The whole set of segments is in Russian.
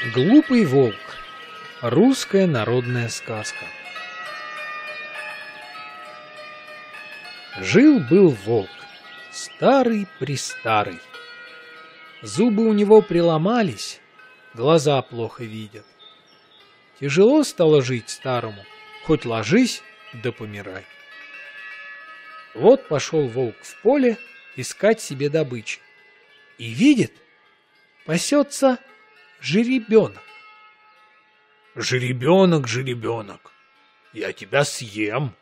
Глупый волк. Русская народная сказка. Жил-был волк, старый-престарый. Зубы у него приломались, глаза плохо видят. Тяжело стало жить старому, хоть ложись да помирай. Вот пошел волк в поле искать себе добычи. И видит, пасется жеребенок. Жеребенок, жеребенок, я тебя съем.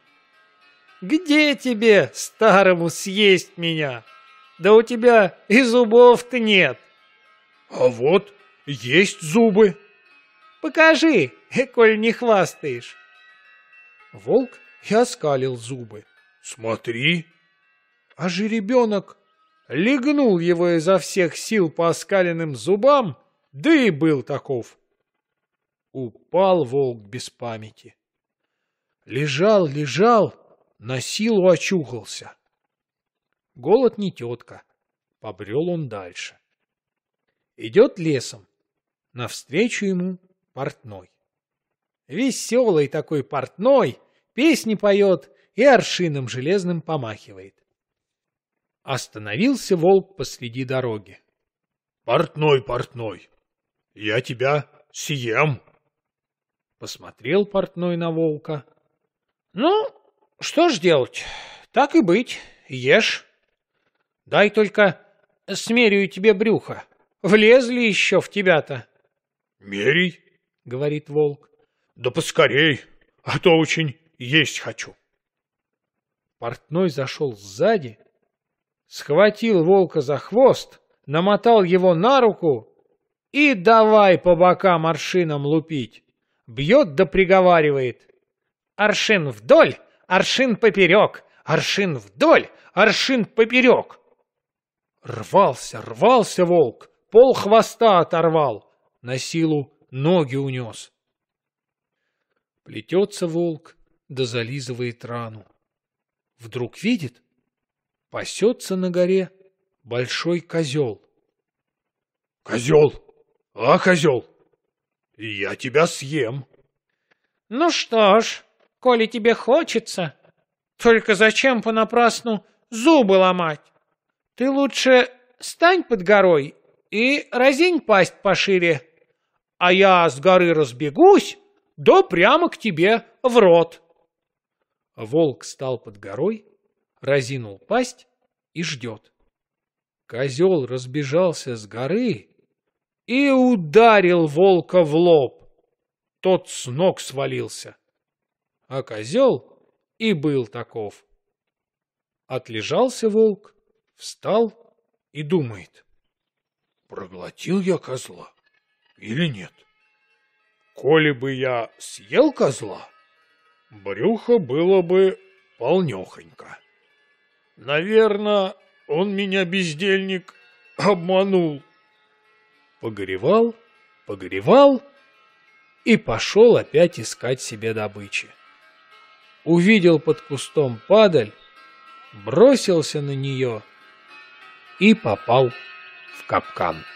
Где тебе, старому, съесть меня? Да у тебя и зубов-то нет. А вот есть зубы. Покажи, коль не хвастаешь. Волк и оскалил зубы. Смотри. А жеребенок легнул его изо всех сил по оскаленным зубам, да и был таков. Упал волк без памяти. Лежал, на силу очухался. Голод не тетка, побрел он дальше. Идет лесом, навстречу ему портной. Веселый такой портной, песни поет и аршином железным помахивает. Остановился волк посреди дороги. Портной, портной, я тебя съем. Посмотрел портной на волка. Ну, что ж делать? Так и быть, ешь. Дай только смерю тебе брюхо. Влезли еще в тебя-то. Мерей, говорит волк. Да поскорей, а то очень есть хочу. Портной зашел сзади, схватил волка за хвост, намотал его на руку и давай по бокам аршином лупить. Бьет да приговаривает: аршин вдоль, аршин поперек, аршин вдоль, аршин поперек. Рвался волк, пол хвоста оторвал, на силу ноги унес. Плетется волк, да зализывает рану. Вдруг видит, пасется на горе большой козел. Козел, козел, я тебя съем. Ну что ж, коли тебе хочется, только зачем понапрасну зубы ломать? Ты лучше стань под горой и разинь пасть пошире, а я с горы разбегусь, да прямо к тебе в рот. Волк стал под горой, разинул пасть и ждет. Козел разбежался с горы и ударил волка в лоб. Тот с ног свалился. А козел и был таков. Отлежался волк, встал и думает: проглотил я козла или нет? Коли бы я съел козла, брюхо было бы полнёхонько. Наверно, он меня, бездельник, обманул. Погоревал и пошел опять искать себе добычи. Увидел под кустом падаль, бросился на нее и попал в капкан.